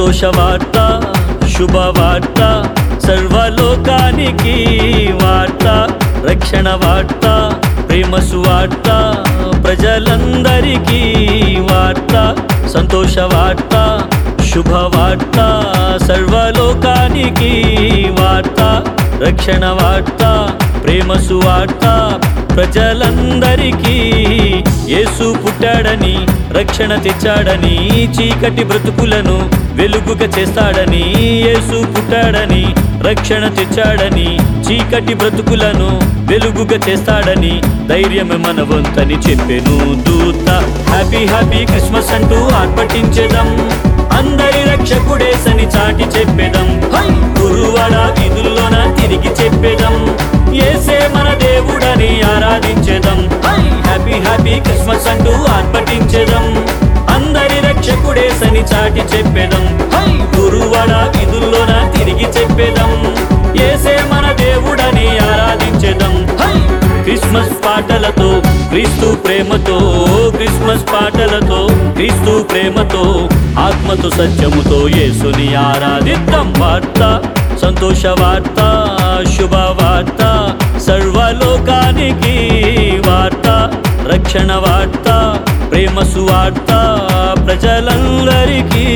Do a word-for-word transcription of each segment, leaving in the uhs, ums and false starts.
సంతోషవార్త శుభవార్త సర్వలోకానికి వార్త రక్షణ వార్త ప్రేమ సువార్త ప్రజలందరికీ వార్త సంతోషవార్త శుభవార్త సర్వలోకానికి వార్త రక్షణ వార్త ప్రేమ సువార్త ప్రజలందరికీ యేసు పుట్టాడని రక్షణ తెచ్చాడని చీకటి బ్రతుకులను వెలుగుగా చేస్తాడని యేసు పుట్టాడని రక్షణ తెచ్చాడని చీకటి బ్రతుకులను వెలుగుగా చేస్తాడని ధైర్యమే మన వంతని చెప్పెను దూత హ్యాపీ హ్యాపీ క్రిస్మస్ అంటూ ఆర్భటించెదం అందరి రక్షకుడేసని చాటి చెప్పెదం గురువాడ వీధుల్లోన తిరిగి చెప్పెదం యేసే మన దేవుడని ఆరాధించెదం హ్యాపీ హ్యాపీ క్రిస్మస్ అంటూ ఆర్భటించెదం అందరి రక్షకుడేసని చాటి చెప్పెదం గురువాడ వీధుల్లోన తిరిగి చెప్పెదం యేసే మన దేవుడని ఆరాధించెదం క్రిస్మస్ పాటలతో క్రీస్తు ప్రేమతో క్రిస్మస్ పాటలతో క్రీస్తు ప్రేమతో ఆత్మతో సత్యముతో యేసుని ఆరాధిద్దాం వార్త సంతోష వార్త శుభవార్త సర్వలోకానికి వార్త రక్షణ వార్త ప్రేమ సువార్త ప్రజలందరికీ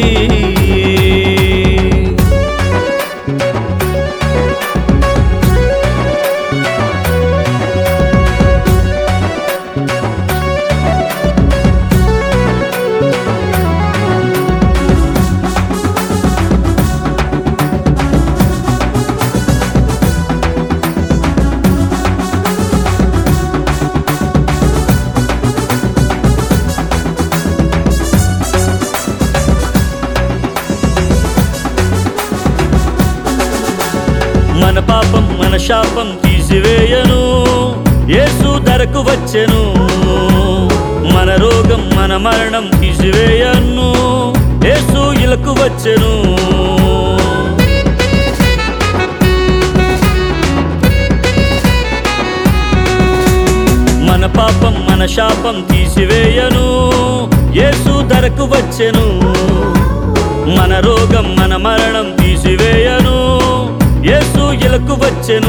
మన పాపం మన శాపం తీసివేయను యేసు ధరకు వచ్చెను మన రోగం మన మరణం తీసివేయను యేసు ఇలకు వచ్చెను మన పాపం మన శాపం తీసివేయను యేసు ధరకు వచ్చెను మన రోగం మన మరణం తీసివేయను యేసు ఇలకు వచ్చెను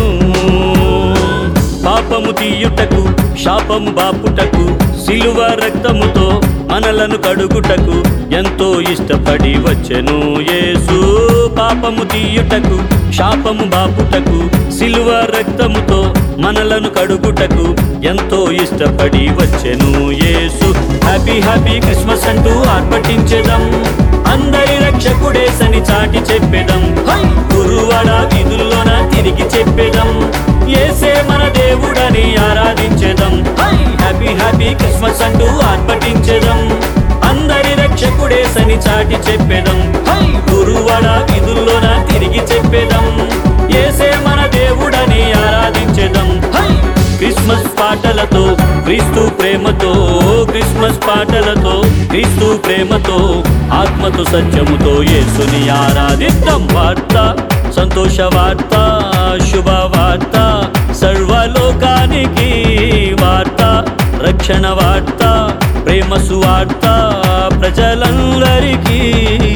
పాపము తీయుటకు శాపము బాపుటకు సిలువ రక్తముతో మనలను కడుగుటకు ఎంతో ఇష్టపడి వచ్చెను యేసు పాపము తీయుటకు శాపము బాపుటకు సిలువ రక్తముతో మనలను కడుగుటకు ఎంతో ఇష్టపడి వచ్చెను యేసు హ్యాపీ హ్యాపీ క్రిస్మస్ అంటూ ఆర్భటించెదం అందరి రక్షకుడేసని చాటి చెప్పెదం గురువాడ వీధుల్లోన తిరిగి చెప్పెదం యేసే మన దేవుడని ఆరాధించెదం హ్యాపీ హ్యాపీ క్రిస్మస్ అంటూ ఆర్భటించెదం అందరి రక్షకుడేసని చాటి చెప్పెదం గురువాడ వీధుల్లోన తిరిగి చెప్పెదం యేసే మన దేవుడని ఆరాధించెదం క్రిస్మస్ పాటలతో క్రీస్తు ప్రేమతో క్రిస్మస్ పాటలతో క్రీస్తు ప్రేమతో ఆత్మతో సత్యముతో యేసుని ఆరాధిద్దాం వార్త సంతోష వార్త శుభవార్త సర్వలోకానికి వార్త రక్షణ వార్త ప్రేమ సువార్త ప్రజలందరికీ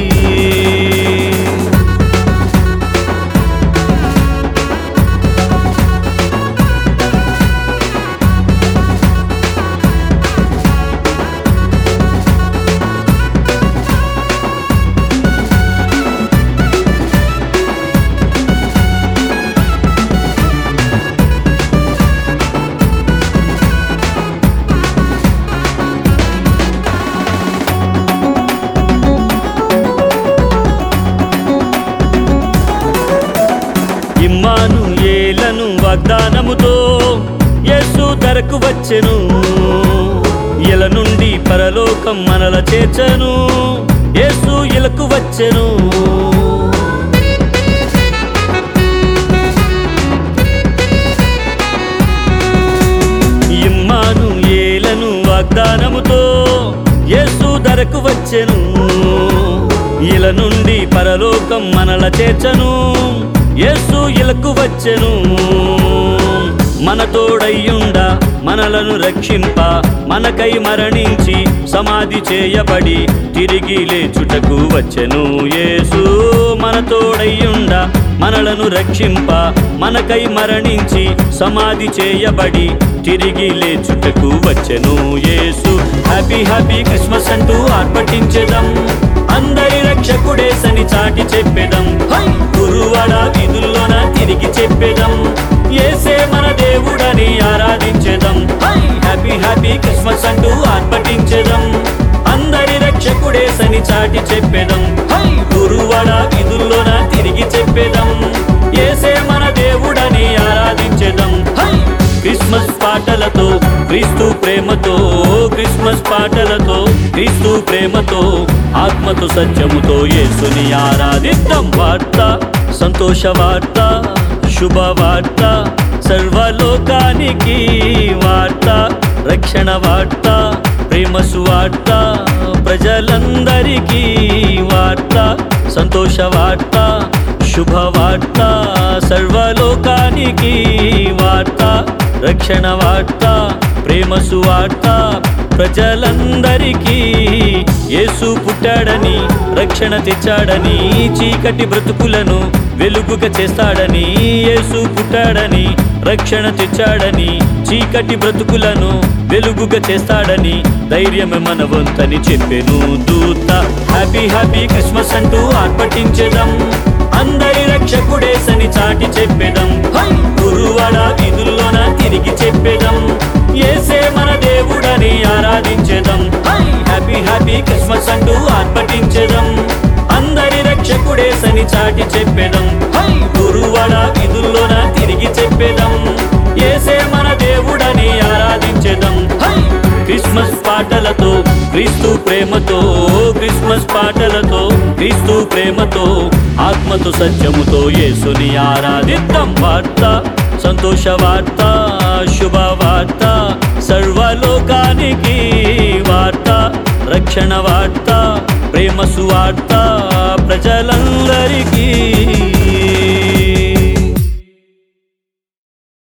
ఇమ్మానుయేలను వాగ్దానముతో యేసు ధరకు వచ్చెను ఇల నుండి పరలోకం మనల చేర్చెను యేసు ఇలకు వచ్చెను ఇమ్మానుయేలను వాగ్దానముతో యేసు ధరకు వచ్చెను ఇల నుండి పరలోకం మనల చేర్చెను యేసు ఇలకు వచ్చెను మన తోడయ్యుండా మనలను రక్షింప మనకై మరణించి సమాధి చేయబడి తిరిగి లేచుటకు వచ్చెను యేసు మన తోడయ్యుండ మనలను రక్షింప మనకై మరణించి సమాధి చేయబడి తిరిగి లేచుటకు వచ్చెను యేసు. హ్యాపీ హ్యాపీ క్రిస్మస్ అంటూ ఆర్భటించెదం, అందరి రక్షకుడేసని చాటి చెప్పెదం, గురువాడ వీధుల్లోన తిరిగి చెప్పెదం, యేసే మన దేవుడని ఆరాధించెదం. హ్యాపీ హ్యాపీ క్రిస్మస్ అంటూ ఆర్భటించెదం, అందరి రక్షకుడేసని చాటి చెప్పెదం, గురువాడ వీధుల్లోన తిరిగి చెప్పెదం, యేసే మన దేవుడని ఆరాధించెదం. క్రిస్మస్ పాటలతో క్రీస్తు ప్రేమతో, క్రిస్మస్ పాటలతో క్రీస్తు ప్రేమతో, ఆత్మతో సత్యముతో యేసుని ఆరాధిద్దాం. వార్త సంతోష వార్త, శుభవార్త, సర్వలోకానికి వార్త, రక్షణ వార్త, ప్రేమ సువార్త, ప్రజలందరికీ వార్త, సంతోష వార్త, శుభవార్త, సర్వలోకానికి వార్త, రక్షణ వార్త, ప్రేమ సువార్త, ప్రజలందరికీ. యేసు పుట్టాడని, రక్షణ తెచ్చాడని, చీకటి బ్రతుకులను వెలుగుగా చేస్తాడని. యేసు పుట్టాడని, రక్షణ తెచ్చాడని, చీకటి బ్రతుకులను వెలుగుగా చేస్తాడని, ధైర్యమే మన వంతని చెప్పెను దూత. హ్యాపీ హ్యాపీ క్రిస్మస్ అంటూ ఆర్భటించెదం, అందరి రక్షకుడేసని చాటి చెప్పెదం, గురువాడ వీధుల్లోన తిరిగి చెప్పెదం, యేసే మన దేవుడని ఆరాధించెదం. హ్యాపీ హ్యాపీ క్రిస్మస్ అంటూ ఆర్భటించెదం, అందరి రక్షకుడేసని చాటి చెప్పెదం, గురువాడ వీధుల్లోన తిరిగి చెప్పెదం, యేసే మన దేవుడని ఆరాధించెదం. క్రిస్మస్ పాటలతో క్రీస్తు ప్రేమతో, క్రిస్మస్ పాటలతో క్రీస్తు ప్రేమతో, ఆత్మతో సత్యముతో యేసుని ఆరాధిద్దాం. వార్త సంతోష వార్త, శుభవార్త, సర్వలోకానికి వార్త, రక్షణ వార్త, ప్రేమ సువార్త, ప్రజలందరికీ.